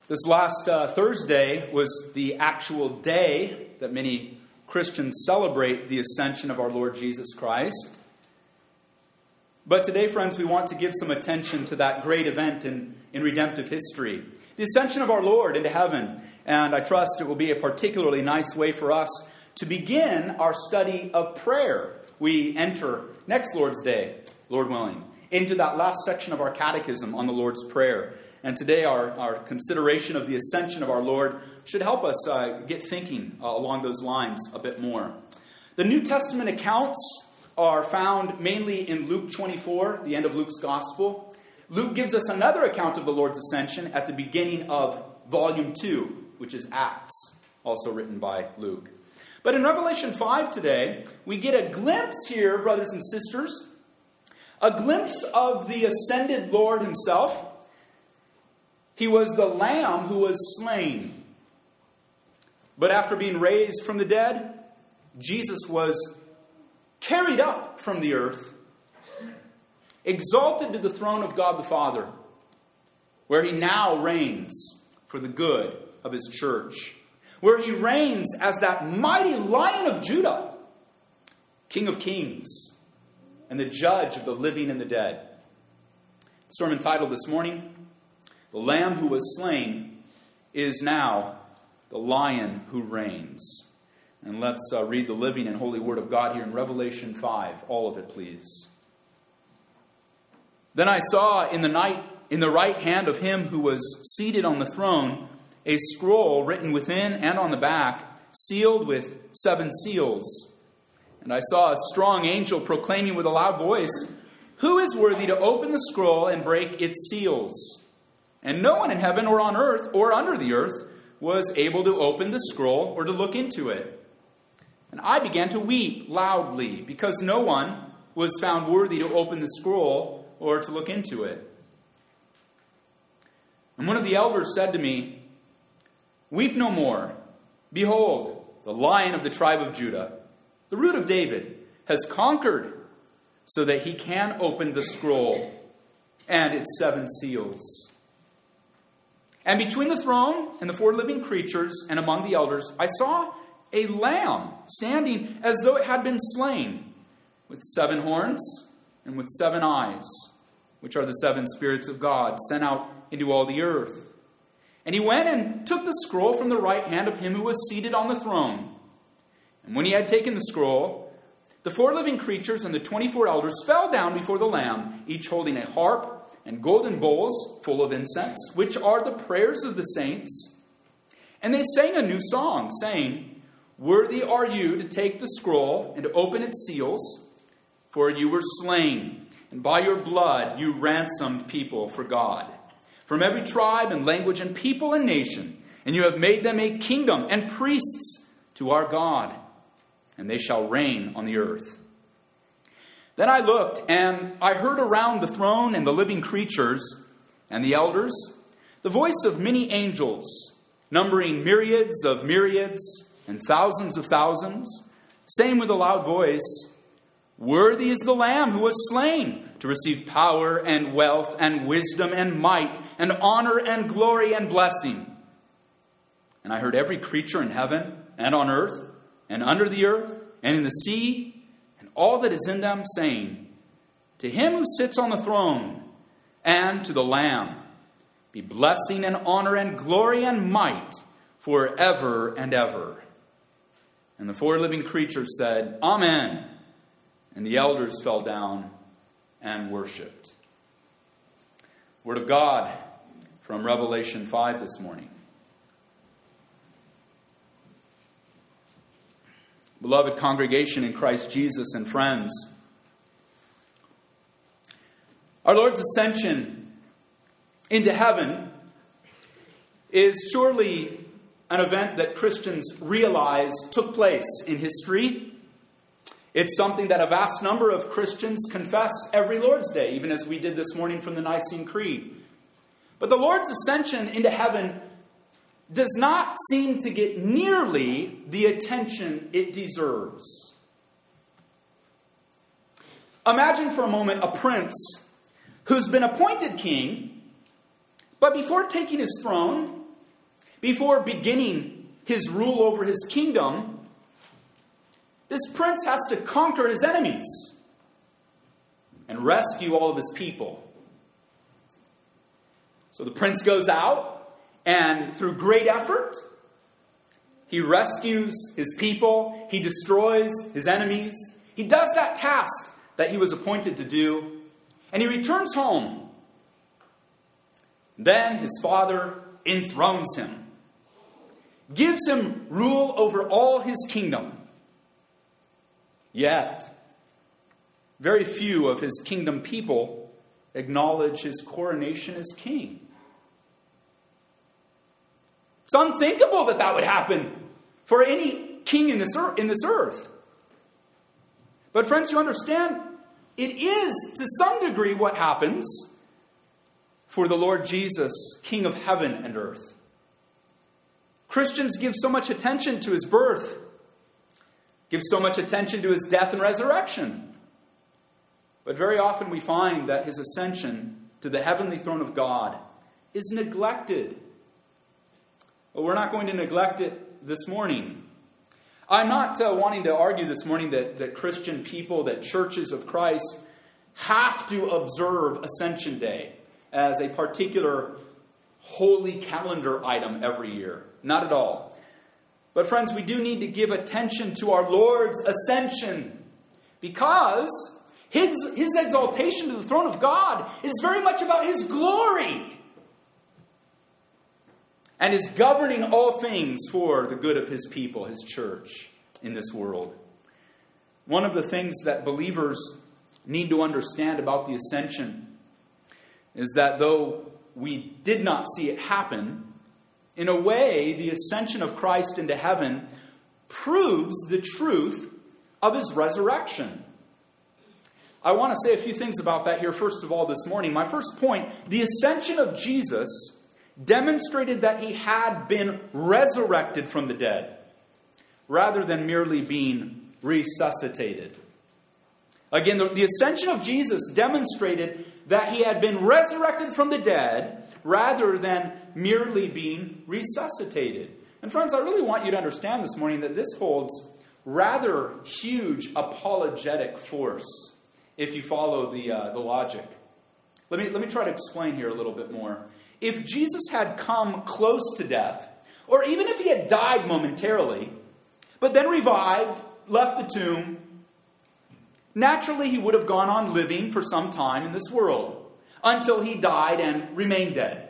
This last Thursday was the actual day that many Christians celebrate the ascension of our Lord Jesus Christ. But today, friends, we want to give some attention to that great event in redemptive history, the ascension of our Lord into heaven. And I trust it will be a particularly nice way for us to begin our study of prayer. We enter next Lord's Day, Lord willing, into that last section of our catechism on the Lord's Prayer. And today our consideration of the ascension of our Lord should help us get thinking along those lines a bit more. The New Testament accounts are found mainly in Luke 24, the end of Luke's Gospel. Luke gives us another account of the Lord's ascension at the beginning of Volume 2, which is Acts, also written by Luke. But in Revelation 5 today, we get a glimpse here, brothers and sisters, a glimpse of the ascended Lord himself. He was the Lamb who was slain. But after being raised from the dead, Jesus was carried up from the earth, exalted to the throne of God the Father, where he now reigns for the good of his church, where he reigns as that mighty Lion of Judah, King of kings, and the judge of the living and the dead. The sermon titled this morning, "The Lamb who was slain is now the Lion who reigns." And let's read the living and holy word of God here in Revelation 5. All of it, please. "Then I saw in the night, in the right hand of him who was seated on the throne, a scroll written within and on the back, sealed with 7 seals. And I saw a strong angel proclaiming with a loud voice, 'Who is worthy to open the scroll and break its seals?' And no one in heaven or on earth or under the earth was able to open the scroll or to look into it. And I began to weep loudly, because no one was found worthy to open the scroll or to look into it. And one of the elders said to me, 'Weep no more. Behold, the Lion of the tribe of Judah, the Root of David, has conquered, so that he can open the scroll and its 7 seals.' And between the throne and the 4 living creatures and among the elders, I saw a lamb standing as though it had been slain, with 7 horns and with 7 eyes, which are the 7 spirits of God sent out into all the earth. And he went and took the scroll from the right hand of him who was seated on the throne. And when he had taken the scroll, the 4 living creatures and the 24 elders fell down before the Lamb, each holding a harp and golden bowls full of incense, which are the prayers of the saints. And they sang a new song, saying, 'Worthy are you to take the scroll and to open its seals, for you were slain, and by your blood you ransomed people for God, from every tribe and language and people and nation, and you have made them a kingdom and priests to our God, and they shall reign on the earth.' Then I looked, and I heard around the throne and the living creatures and the elders the voice of many angels, numbering myriads of myriads and thousands of thousands, saying with a loud voice, 'Worthy is the Lamb who was slain to receive power and wealth and wisdom and might and honor and glory and blessing.' And I heard every creature in heaven and on earth and under the earth and in the sea and all that is in them saying, 'To him who sits on the throne and to the Lamb be blessing and honor and glory and might forever and ever.' And the 4 living creatures said, 'Amen.' And the elders fell down and worshipped." Word of God from Revelation 5 this morning. Beloved congregation in Christ Jesus and friends, our Lord's ascension into heaven is surely an event that Christians realize took place in history. It's something that a vast number of Christians confess every Lord's Day, even as we did this morning from the Nicene Creed. But the Lord's ascension into heaven does not seem to get nearly the attention it deserves. Imagine for a moment a prince who's been appointed king, but before taking his throne, Before beginning his rule over his kingdom, this prince has to conquer his enemies and rescue all of his people. So the prince goes out, and through great effort, he rescues his people. He destroys his enemies. He does that task that he was appointed to do, and he returns home. Then his father enthrones him, gives him rule over all his kingdom. Yet, very few of his kingdom people acknowledge his coronation as king. It's unthinkable that that would happen for any king in this earth. But friends, you understand, it is to some degree what happens for the Lord Jesus, King of heaven and earth. Christians give so much attention to his birth, give so much attention to his death and resurrection. But very often we find that his ascension to the heavenly throne of God is neglected. Well, we're not going to neglect it this morning. I'm not wanting to argue this morning that Christian people, that churches of Christ, have to observe Ascension Day as a particular holy calendar item every year. Not at all. But friends, we do need to give attention to our Lord's ascension, because his exaltation to the throne of God is very much about his glory and is governing all things for the good of his people, his church in this world. One of the things that believers need to understand about the ascension is that though we did not see it happen, in a way, the ascension of Christ into heaven proves the truth of his resurrection. I want to say a few things about that here, first of all, this morning. My first point, the ascension of Jesus demonstrated that he had been resurrected from the dead, rather than merely being resuscitated. Again, the ascension of Jesus demonstrated that he had been resurrected from the dead, rather than merely being resuscitated. And friends, I really want you to understand this morning that this holds rather huge apologetic force if you follow the logic. Let me try to explain here a little bit more. If Jesus had come close to death, or even if he had died momentarily, but then revived, left the tomb, naturally he would have gone on living for some time in this world, until he died and remained dead.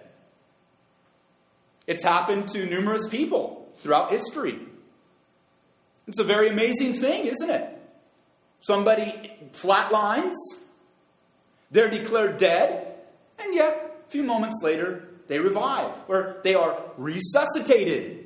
It's happened to numerous people throughout history. It's a very amazing thing, isn't it? Somebody flatlines, they're declared dead, and yet a few moments later they revive, or they are resuscitated.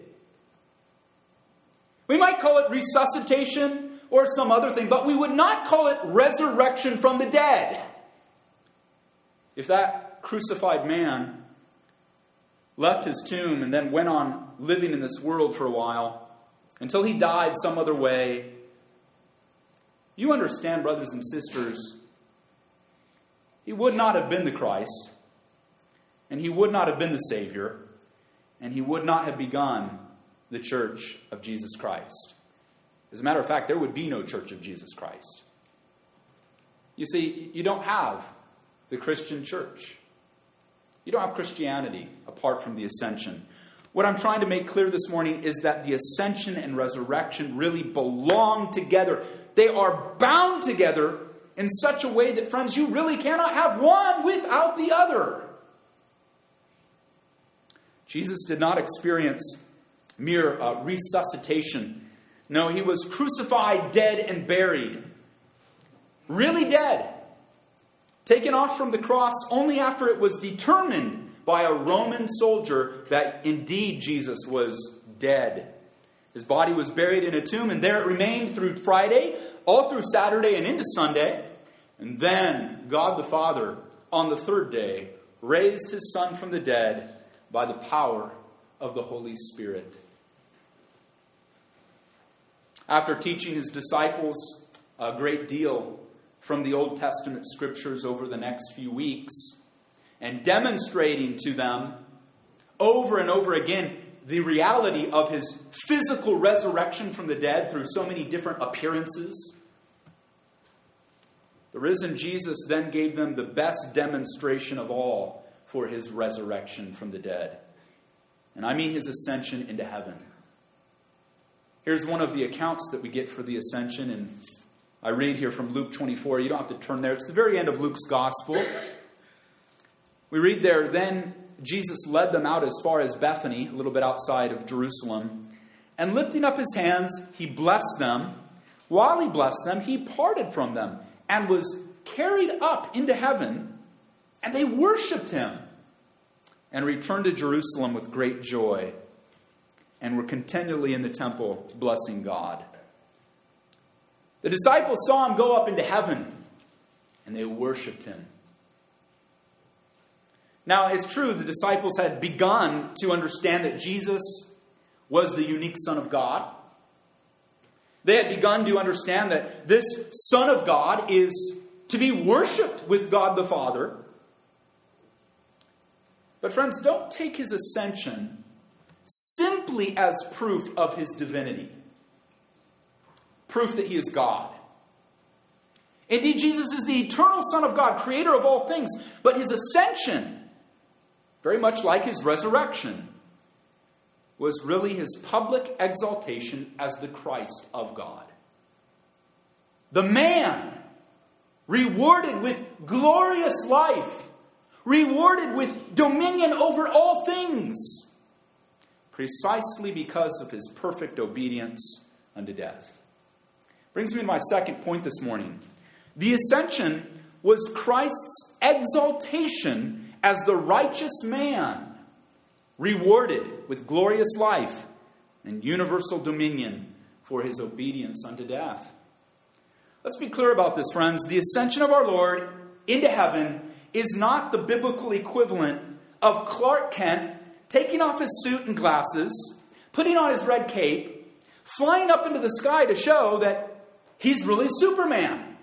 We might call it resuscitation or some other thing, but we would not call it resurrection from the dead. If that crucified man left his tomb and then went on living in this world for a while until he died some other way, you understand, brothers and sisters, he would not have been the Christ, and he would not have been the Savior, and he would not have begun the church of Jesus Christ. As a matter of fact, there would be no church of Jesus Christ. You see, you don't have the Christian church. You don't have Christianity apart from the ascension. What I'm trying to make clear this morning is that the ascension and resurrection really belong together. They are bound together in such a way that, friends, you really cannot have one without the other. Jesus did not experience mere resuscitation. No, he was crucified, dead, and buried. Really dead. Taken off from the cross only after it was determined by a Roman soldier that indeed Jesus was dead. His body was buried in a tomb, and there it remained through Friday, all through Saturday and into Sunday. And then God the Father, on the third day, raised his Son from the dead by the power of the Holy Spirit. After teaching his disciples a great deal from the Old Testament scriptures over the next few weeks, and demonstrating to them over and over again the reality of his physical resurrection from the dead through so many different appearances, the risen Jesus then gave them the best demonstration of all for his resurrection from the dead. And I mean his ascension into heaven. Here's one of the accounts that we get for the ascension, and I read here from Luke 24. You don't have to turn there. It's the very end of Luke's gospel. We read there, then Jesus led them out as far as Bethany, a little bit outside of Jerusalem, and lifting up his hands, he blessed them. While he blessed them, he parted from them and was carried up into heaven, and they worshipped him and returned to Jerusalem with great joy and were continually in the temple blessing God. The disciples saw him go up into heaven, and they worshipped him. Now, it's true the disciples had begun to understand that Jesus was the unique Son of God. They had begun to understand that this Son of God is to be worshipped with God the Father. But friends, don't take his ascension simply as proof of his divinity. Proof that he is God. Indeed, Jesus is the eternal Son of God, creator of all things. But his ascension, very much like his resurrection, was really his public exaltation as the Christ of God. The man rewarded with glorious life, rewarded with dominion over all things, precisely because of his perfect obedience unto death. Brings me to my second point this morning. The ascension was Christ's exaltation as the righteous man, rewarded with glorious life and universal dominion for his obedience unto death. Let's be clear about this, friends. The ascension of our Lord into heaven is not the biblical equivalent of Clark Kent taking off his suit and glasses, putting on his red cape, flying up into the sky to show that he's really Superman.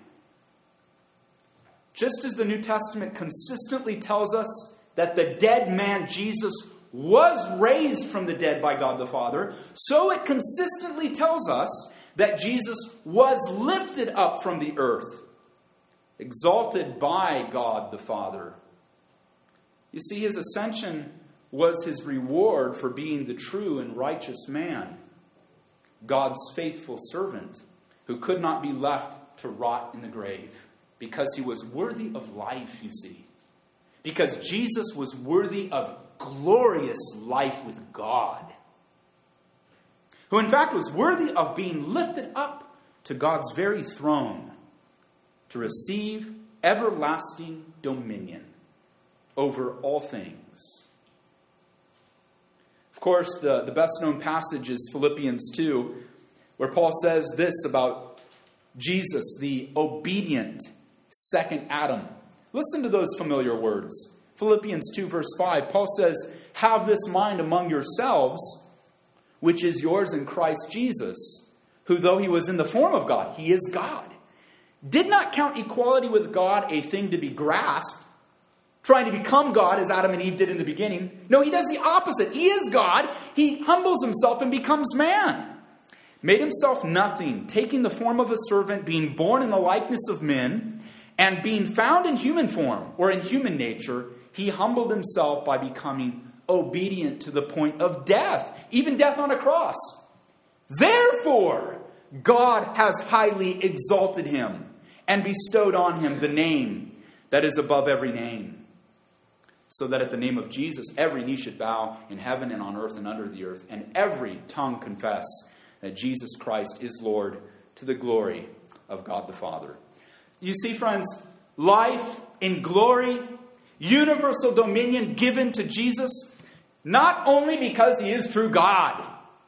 Just as the New Testament consistently tells us that the dead man Jesus was raised from the dead by God the Father, so it consistently tells us that Jesus was lifted up from the earth, exalted by God the Father. You see, his ascension was his reward for being the true and righteous man, God's faithful servant, who could not be left to rot in the grave, because he was worthy of life, you see. Because Jesus was worthy of glorious life with God, who in fact was worthy of being lifted up to God's very throne to receive everlasting dominion over all things. Of course, the best known passage is Philippians 2, where Paul says this about Jesus, the obedient second Adam. Listen to those familiar words. Philippians 2 verse 5, Paul says, "Have this mind among yourselves, which is yours in Christ Jesus, who though he was in the form of God," he is God, "did not count equality with God a thing to be grasped," trying to become God as Adam and Eve did in the beginning. No, he does the opposite. He is God. He humbles himself and becomes man. "Made himself nothing, taking the form of a servant, being born in the likeness of men, and being found in human form," or in human nature, "he humbled himself by becoming obedient to the point of death, even death on a cross. Therefore, God has highly exalted him and bestowed on him the name that is above every name, so that at the name of Jesus, every knee should bow in heaven and on earth and under the earth, and every tongue confess that Jesus Christ is Lord, to the glory of God the Father." You see, friends, life in glory, universal dominion given to Jesus, not only because he is true God,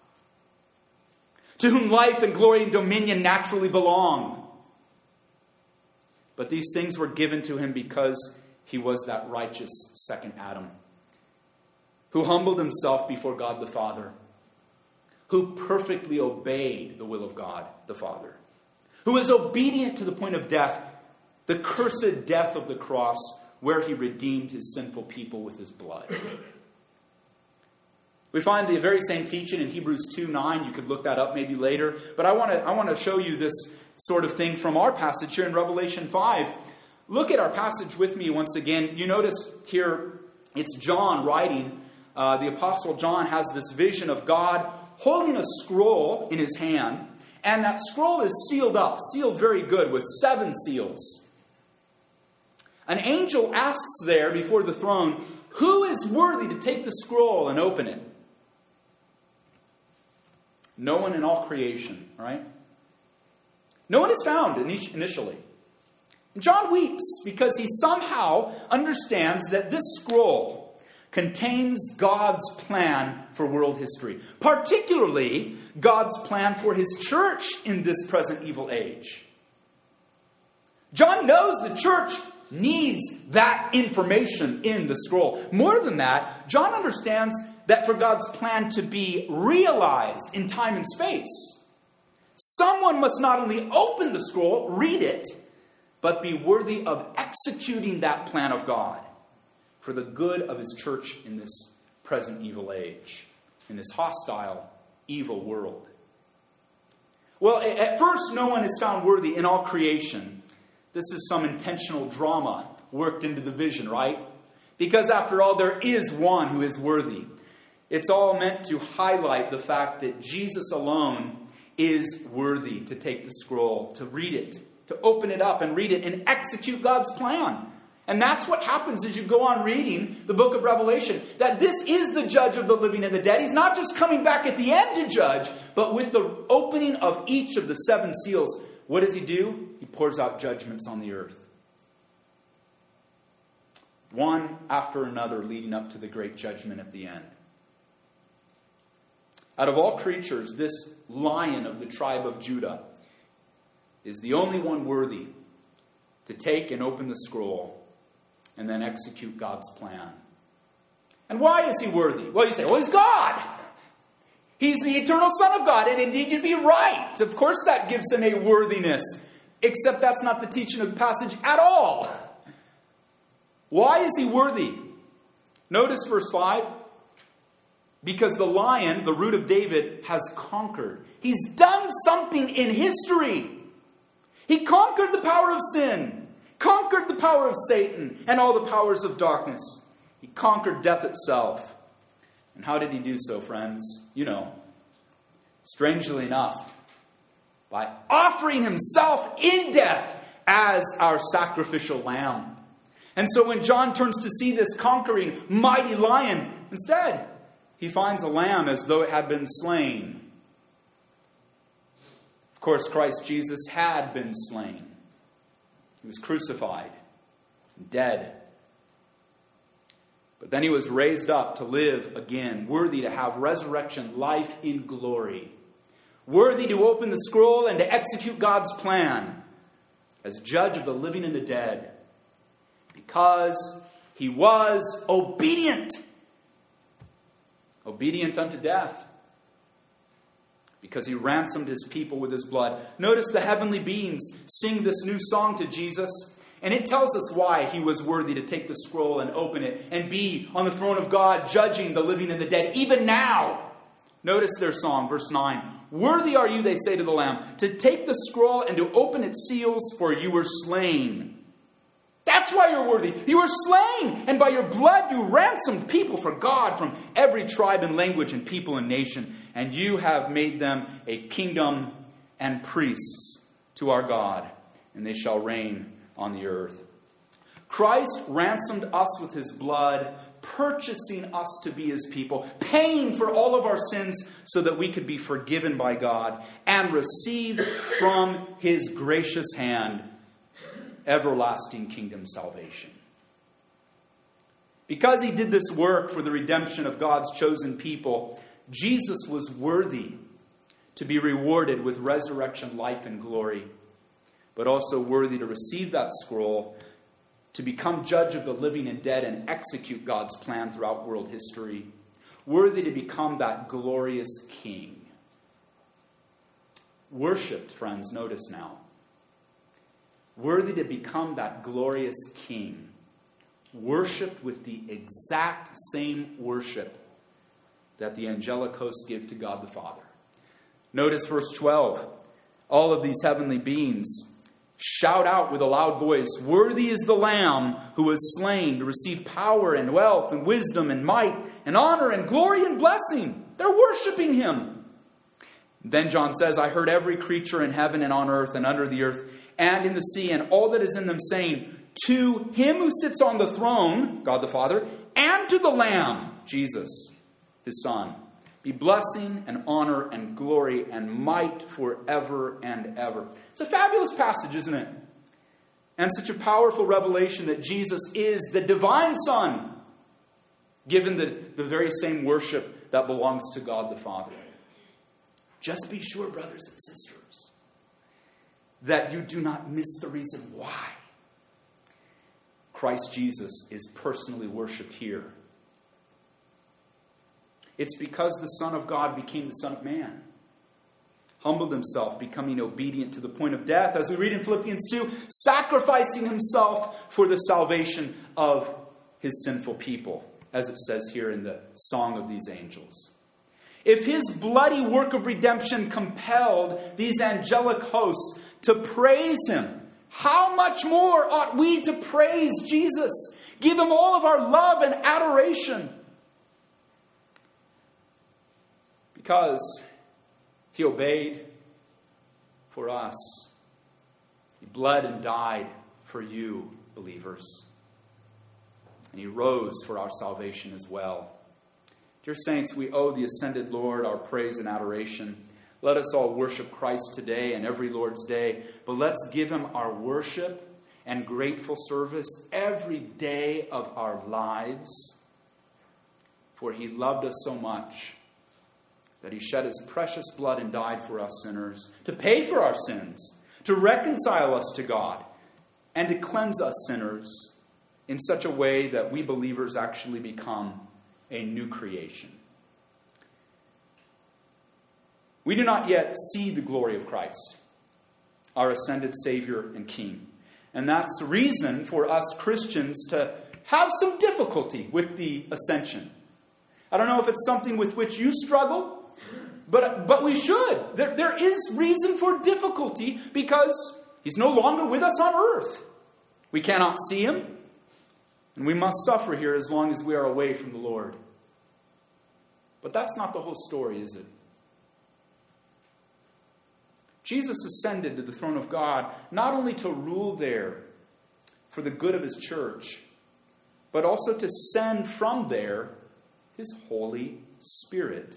to whom life and glory and dominion naturally belong, but these things were given to him because he was that righteous second Adam, who humbled himself before God the Father, who perfectly obeyed the will of God the Father, who was obedient to the point of death, the cursed death of the cross, where he redeemed his sinful people with his blood. We find the very same teaching in Hebrews 2:9. You could look that up maybe later. But I want to show you this sort of thing from our passage here in Revelation 5. Look at our passage with me once again. You notice here it's John writing. The Apostle John has this vision of God holding a scroll in his hand. And that scroll is sealed up, sealed very good with 7 seals. An angel asks there before the throne, who is worthy to take the scroll and open it? No one in all creation, right? No one is found initially. And John weeps because he somehow understands that this scroll contains God's plan for world history, particularly God's plan for his church in this present evil age. John knows the church needs that information in the scroll. More than that, John understands that for God's plan to be realized in time and space, someone must not only open the scroll, read it, but be worthy of executing that plan of God for the good of his church in this present evil age, in this hostile, evil world. Well, at first, no one is found worthy in all creation. This is some intentional drama worked into the vision, right? Because after all, there is one who is worthy. It's all meant to highlight the fact that Jesus alone is worthy to take the scroll, to read it, to open it up and read it and execute God's plan. And that's what happens as you go on reading the book of Revelation. That this is the judge of the living and the dead. He's not just coming back at the end to judge, but with the opening of each of the 7 seals, what does he do? He pours out judgments on the earth. One after another leading up to the great judgment at the end. Out of all creatures, this Lion of the tribe of Judah is the only one worthy to take and open the scroll and then execute God's plan. And why is he worthy? Well, you say, well, he's God. He's the eternal Son of God. And indeed, you'd be right. Of course, that gives him a worthiness. Except that's not the teaching of the passage at all. Why is he worthy? Notice verse 5. Because the Lion, the root of David, has conquered. He's done something in history. He conquered the power of sin, conquered the power of Satan, and all the powers of darkness. He conquered death itself. And how did he do so, friends? You know, strangely enough, by offering himself in death as our sacrificial lamb. And so when John turns to see this conquering mighty lion, instead, he finds a lamb as though it had been slain. Of course, Christ Jesus had been slain. He was crucified, dead. But then he was raised up to live again, worthy to have resurrection life in glory, worthy to open the scroll and to execute God's plan as judge of the living and the dead, because he was obedient unto death, because he ransomed his people with his blood. Notice the heavenly beings sing this new song to Jesus, and it tells us why he was worthy to take the scroll and open it and be on the throne of God, judging the living and the dead, even now. Notice their song, verse 9. Worthy are you, they say to the Lamb, to take the scroll and to open its seals, for you were slain. That's why you're worthy. You were slain, and by your blood you ransomed people for God from every tribe and language and people and nation, and you have made them a kingdom and priests to our God, and they shall reign on the earth. Christ ransomed us with his blood, purchasing us to be his people, paying for all of our sins so that we could be forgiven by God and receive from his gracious hand everlasting kingdom salvation. Because he did this work for the redemption of God's chosen people, Jesus was worthy to be rewarded with resurrection life and glory, but also worthy to receive that scroll, to become judge of the living and dead and execute God's plan throughout world history, worthy to become that glorious king. Worshipped, friends, notice now. Worthy to become that glorious king, worshipped with the exact same worship that the angelic hosts give to God the Father. Notice verse 12. All of these heavenly beings shout out with a loud voice, "Worthy is the Lamb who was slain to receive power and wealth and wisdom and might and honor and glory and blessing." They're worshiping him. Then John says, "I heard every creature in heaven and on earth and under the earth and in the sea and all that is in them saying, 'To him who sits on the throne,'" God the Father, "and to the Lamb," Jesus, his Son, "be blessing and honor and glory and might forever and ever." It's a fabulous passage, isn't it? And such a powerful revelation that Jesus is the divine Son, given the very same worship that belongs to God the Father. Just be sure, brothers and sisters, that you do not miss the reason why Christ Jesus is personally worshipped here. It's because the Son of God became the Son of Man, humbled himself, becoming obedient to the point of death, as we read in Philippians 2, sacrificing himself for the salvation of his sinful people, as it says here in the Song of these Angels. If his bloody work of redemption compelled these angelic hosts to praise him, how much more ought we to praise Jesus? Give him all of our love and adoration. Because he obeyed for us. He bled and died for you, believers. And he rose for our salvation as well. Dear saints, we owe the ascended Lord our praise and adoration. Let us all worship Christ today and every Lord's day. But let's give him our worship and grateful service every day of our lives. For he loved us so much that he shed his precious blood and died for us sinners, to pay for our sins, to reconcile us to God, and to cleanse us sinners in such a way that we believers actually become a new creation. We do not yet see the glory of Christ, our ascended Savior and King. And that's the reason for us Christians to have some difficulty with the ascension. I don't know if it's something with which you struggle, but we should. There is reason for difficulty because he's no longer with us on earth. We cannot see him, and we must suffer here as long as we are away from the Lord. But that's not the whole story, is it? Jesus ascended to the throne of God not only to rule there for the good of his church, but also to send from there his Holy Spirit.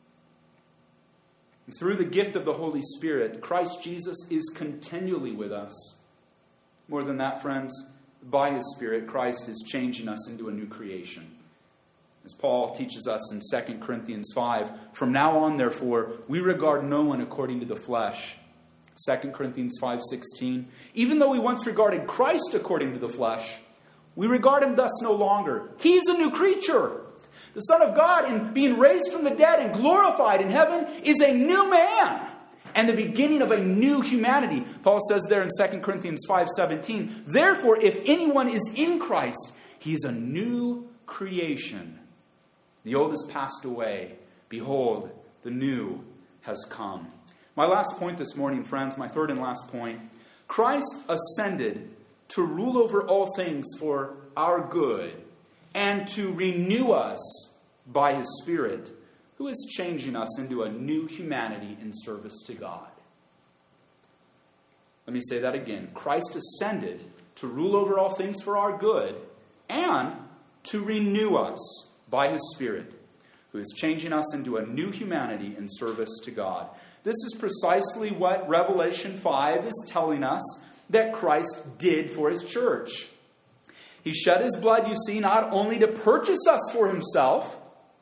And through the gift of the Holy Spirit, Christ Jesus is continually with us. More than that, friends, by his Spirit, Christ is changing us into a new creation. As Paul teaches us in 2 Corinthians 5, "From now on, therefore, we regard no one according to the flesh." 2 Corinthians 5:16, "Even though we once regarded Christ according to the flesh, we regard him thus no longer. He's a new creature. The Son of God, in being raised from the dead and glorified in heaven, is a new man and the beginning of a new humanity." Paul says there in 2 Corinthians 5:17, "Therefore, if anyone is in Christ, he is a new creation. The old has passed away. Behold, the new has come." My last point this morning, friends, my third and last point, Christ ascended to rule over all things for our good and to renew us by his Spirit, who is changing us into a new humanity in service to God. Let me say that again. Christ ascended to rule over all things for our good and to renew us by his Spirit, who is changing us into a new humanity in service to God. This is precisely what Revelation 5 is telling us that Christ did for his church. He shed his blood, you see, not only to purchase us for himself,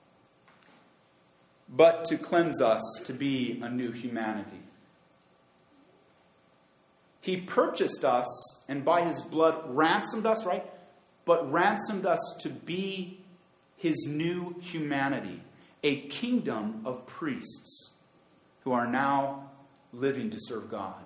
but to cleanse us to be a new humanity. He purchased us and by his blood ransomed us, right? But ransomed us to be his new humanity, a kingdom of priests who are now living to serve God,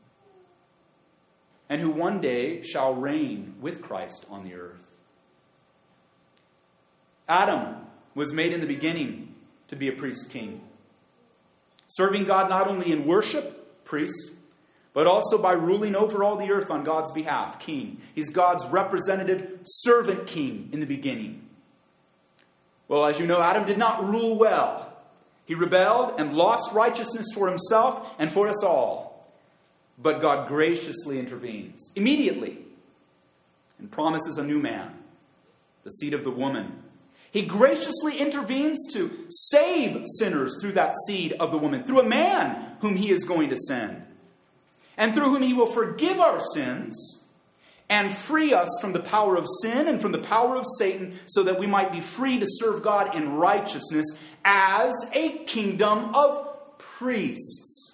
and who one day shall reign with Christ on the earth. Adam was made in the beginning to be a priest king. Serving God not only in worship, priest, but also by ruling over all the earth on God's behalf, king. He's God's representative servant king in the beginning. Well, as you know, Adam did not rule well. He rebelled and lost righteousness for himself and for us all. But God graciously intervenes immediately and promises a new man, the seed of the woman. He graciously intervenes to save sinners through that seed of the woman, through a man whom he is going to send, and through whom he will forgive our sins and free us from the power of sin and from the power of Satan, so that we might be free to serve God in righteousness as a kingdom of priests.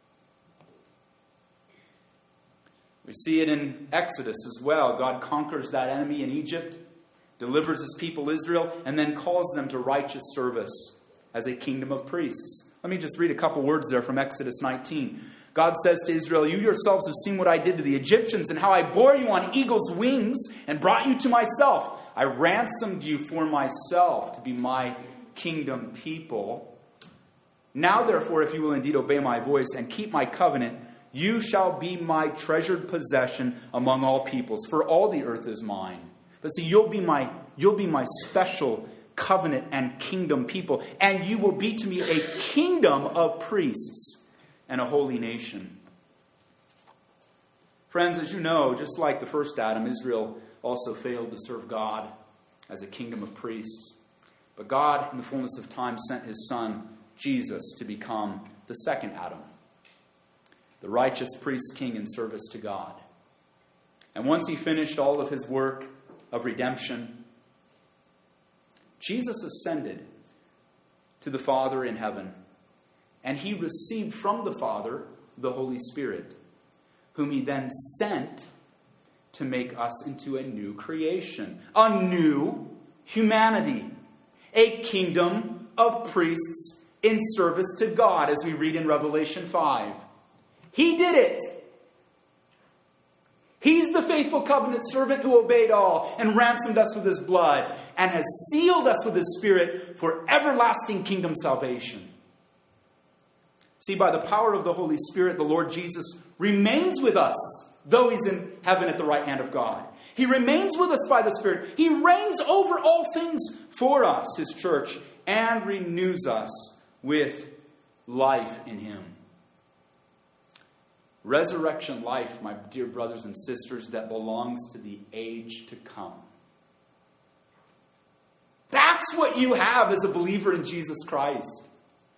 We see it in Exodus as well. God conquers that enemy in Egypt, delivers his people Israel, and then calls them to righteous service as a kingdom of priests. Let me just read a couple words there from Exodus 19. God says to Israel, "You yourselves have seen what I did to the Egyptians and how I bore you on eagle's wings and brought you to myself. I ransomed you for myself to be my kingdom people. Now, therefore, if you will indeed obey my voice and keep my covenant, you shall be my treasured possession among all peoples, for all the earth is mine." But see, you'll be my special covenant and kingdom people, and you will be to me a kingdom of priests and a holy nation. Friends, as you know, just like the first Adam, Israel also failed to serve God as a kingdom of priests. But God, in the fullness of time, sent his Son, Jesus, to become the second Adam, the righteous priest king in service to God. And once he finished all of his work of redemption, Jesus ascended to the Father in heaven, and he received from the Father the Holy Spirit, whom he then sent to make us into a new creation, a new humanity, a kingdom of priests in service to God, as we read in Revelation 5. He did it. He's the faithful covenant servant who obeyed all and ransomed us with his blood and has sealed us with his Spirit for everlasting kingdom salvation. See, by the power of the Holy Spirit, the Lord Jesus remains with us, though he's in heaven at the right hand of God. He remains with us by the Spirit. He reigns over all things for us, his church, and renews us with life in him. Resurrection life, my dear brothers and sisters, that belongs to the age to come. That's what you have as a believer in Jesus Christ.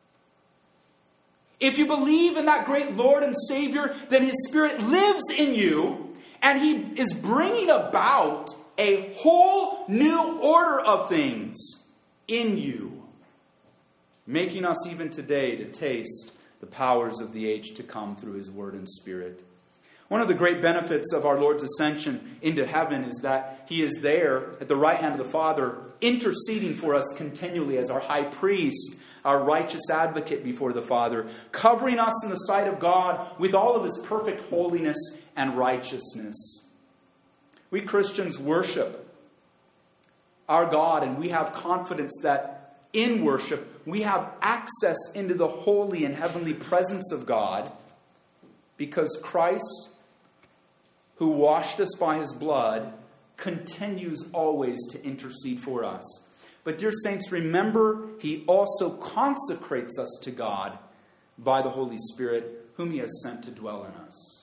If you believe in that great Lord and Savior, then his Spirit lives in you, and he is bringing about a whole new order of things in you, making us even today to taste the powers of the age to come through his word and Spirit. One of the great benefits of our Lord's ascension into heaven is that he is there at the right hand of the Father, interceding for us continually as our high priest, our righteous advocate before the Father, covering us in the sight of God with all of his perfect holiness and righteousness. We Christians worship our God, and we have confidence that in worship, we have access into the holy and heavenly presence of God, because Christ, who washed us by his blood, continues always to intercede for us. But dear saints, remember, he also consecrates us to God by the Holy Spirit, whom he has sent to dwell in us.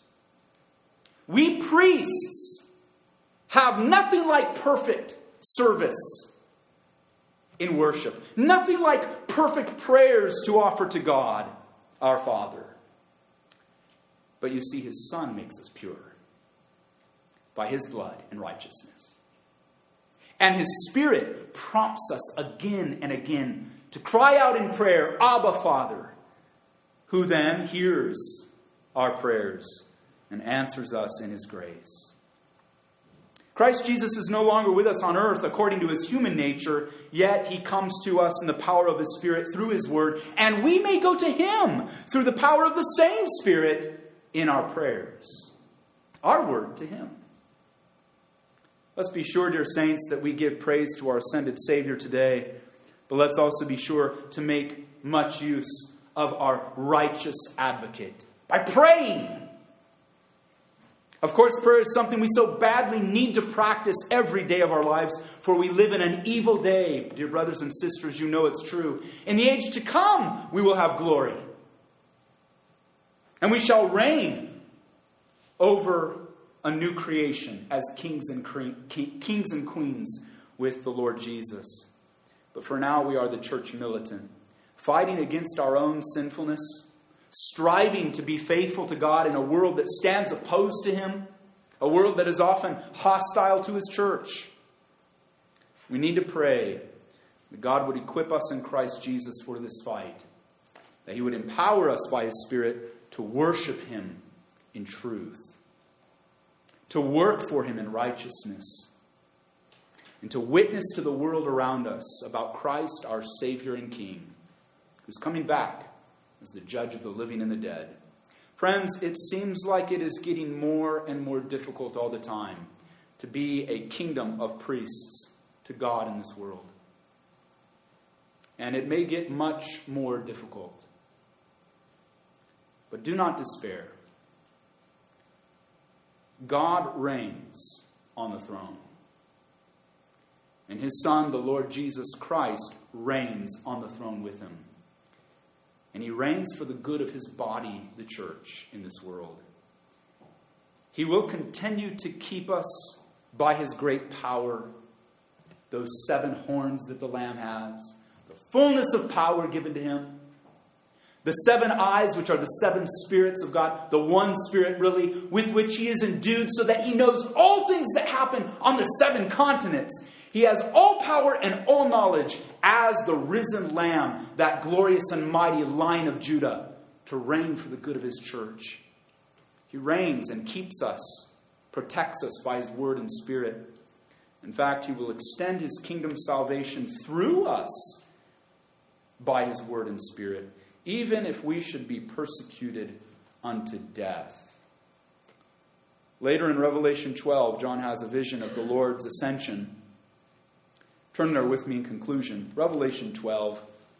We priests have nothing like perfect service in worship. Nothing like perfect prayers to offer to God, our Father. But you see, his Son makes us pure by his blood and righteousness. And his Spirit prompts us again and again to cry out in prayer, Abba, Father, who then hears our prayers and answers us in his grace. Christ Jesus is no longer with us on earth according to his human nature, yet he comes to us in the power of his Spirit through his word, and we may go to him through the power of the same Spirit in our prayers. Our word to him. Let's be sure, dear saints, that we give praise to our ascended Savior today But let's also be sure to make much use of our righteous advocate by praying. Of course, prayer is something we so badly need to practice every day of our lives, for we live in an evil day. Dear brothers and sisters, you know it's true. In the age to come, we will have glory. And we shall reign over a new creation as kings and queens with the Lord Jesus. But for now, we are the church militant, fighting against our own sinfulness, striving to be faithful to God in a world that stands opposed to Him, a world that is often hostile to His church. We need to pray that God would equip us in Christ Jesus for this fight, that He would empower us by His Spirit to worship Him in truth, to work for Him in righteousness, and to witness to the world around us about Christ, our Savior and King, who's coming back as the judge of the living and the dead. Friends, it seems like it is getting more and more difficult all the time to be a kingdom of priests to God in this world. And it may get much more difficult. But do not despair. God reigns on the throne. And His Son, the Lord Jesus Christ, reigns on the throne with Him. And He reigns for the good of His body, the church, in this world. He will continue to keep us by His great power, those 7 horns that the Lamb has, the fullness of power given to Him, the 7 eyes, which are the 7 spirits of God, the one Spirit, really, with which He is endued so that He knows all things that happen on the 7 continents. He has all power and all knowledge as the risen Lamb, that glorious and mighty Lion of Judah, to reign for the good of His church. He reigns and keeps us, protects us by His word and Spirit. In fact, He will extend His kingdom salvation through us by His word and Spirit, even if we should be persecuted unto death. Later in Revelation 12, John has a vision of the Lord's ascension. Turn there with me in conclusion. Revelation 12.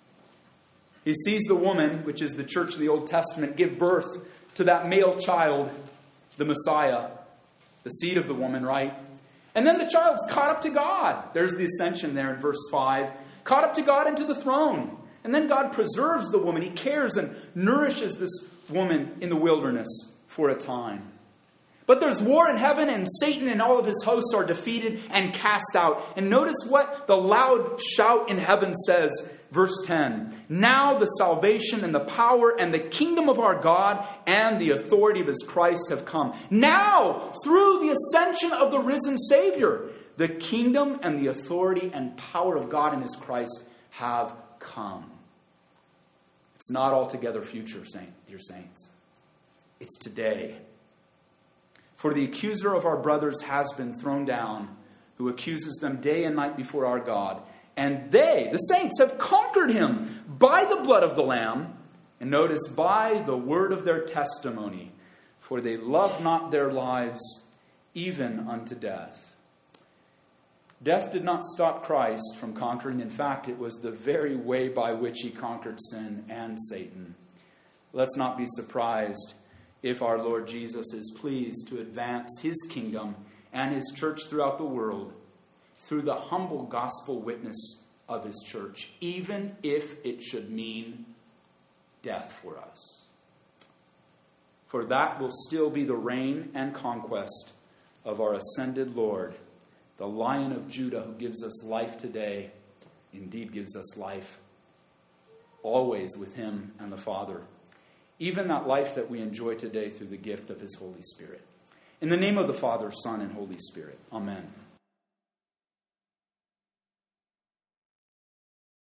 He sees the woman, which is the church of the Old Testament, give birth to that male child, the Messiah, the seed of the woman, right? And then the child's caught up to God. There's the ascension there in verse 5. Caught up to God into the throne. And then God preserves the woman. He cares and nourishes this woman in the wilderness for a time. But there's war in heaven, and Satan and all of his hosts are defeated and cast out. And notice what the loud shout in heaven says, verse 10. Now the salvation and the power and the kingdom of our God and the authority of His Christ have come. Now, through the ascension of the risen Savior, the kingdom and the authority and power of God and His Christ have come. It's not altogether future, dear saints. It's today. For the accuser of our brothers has been thrown down, who accuses them day and night before our God. And they, the saints, have conquered him by the blood of the Lamb. And notice, by the word of their testimony. For they love not their lives even unto death. Death did not stop Christ from conquering. In fact, it was the very way by which He conquered sin and Satan. Let's not be surprised if our Lord Jesus is pleased to advance His kingdom and His church throughout the world through the humble gospel witness of His church, even if it should mean death for us. For that will still be the reign and conquest of our ascended Lord, the Lion of Judah, who gives us life today, indeed gives us life always with Him and the Father. Even that life that we enjoy today through the gift of His Holy Spirit. In the name of the Father, Son, and Holy Spirit. Amen.